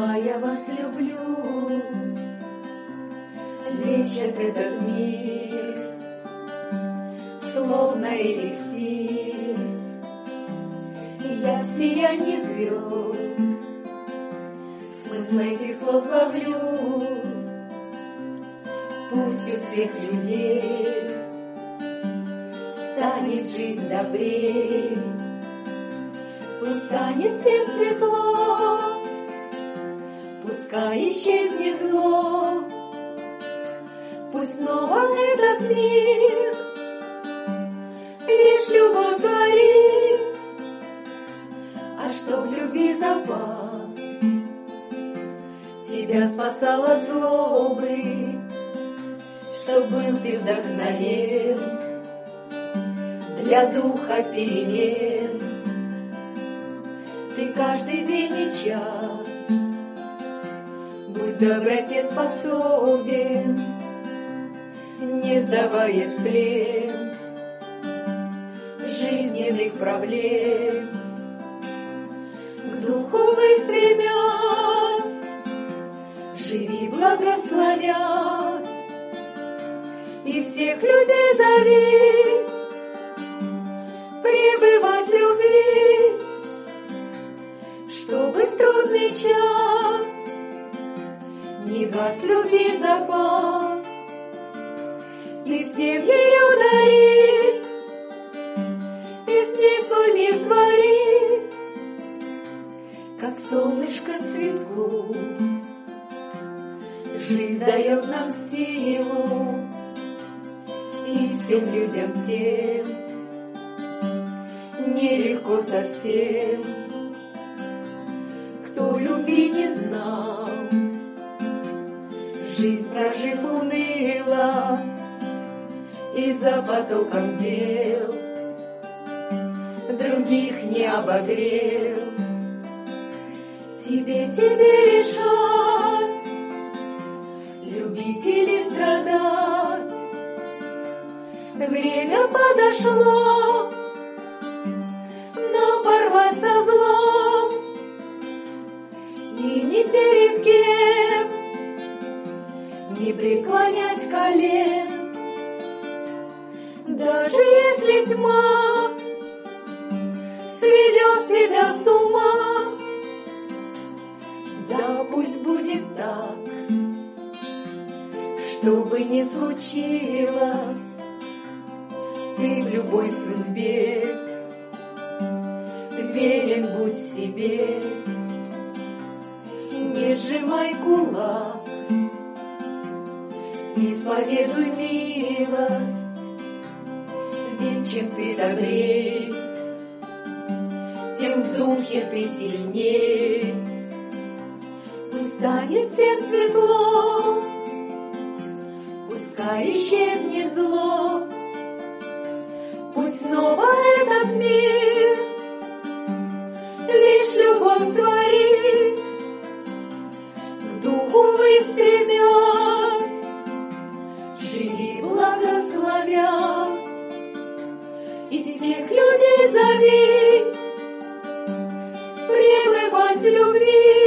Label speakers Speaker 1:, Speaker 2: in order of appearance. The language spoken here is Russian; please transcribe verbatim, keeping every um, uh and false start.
Speaker 1: сама я вас люблю. Лечит этот мир, словно эликсир. Я в сиянии звезд смысл этих слов ловлю. Пусть у всех людей станет жизнь добрей, пусть станет всем светло, пускай исчезнет зло. Пусть снова этот мир лишь любовь творит, а что в любви запас тебя спасал от злобы, чтоб был ты вдохновен для духа перемен. Ты каждый день и час будь доброте способен, не сдаваясь в плен жизненных проблем. К духу вы стремясь, живи благословясь, и всех людей зови пребывать в любви, чтобы в трудный час не гас любви запас, и всем ее дарит, и с ней свой мир творит, как солнышко цветку. Жизнь дает нам силу, и всем людям тем нелегко совсем, кто любви не знал, жизнь прожив уныло и за потоком дел других не обогрел. Тебе, тебе решать, любить или страдать. Время подошло нам порвать со злом, и ни перед кем не преклонять колен. Даже если тьма сведет тебя с ума, да пусть будет так, что бы ни случилось, ты в любой судьбе верен будь себе. Не сжимай кулак, исповедуй милость, ведь чем ты добрей, тем в духе ты сильней. Пусть станет всем светло, пускай исчезнет зло, пусть снова этот мир лишь любовь творит. К духу вы стремясь, живи благословясь, и всех людей зови пребывать в любви,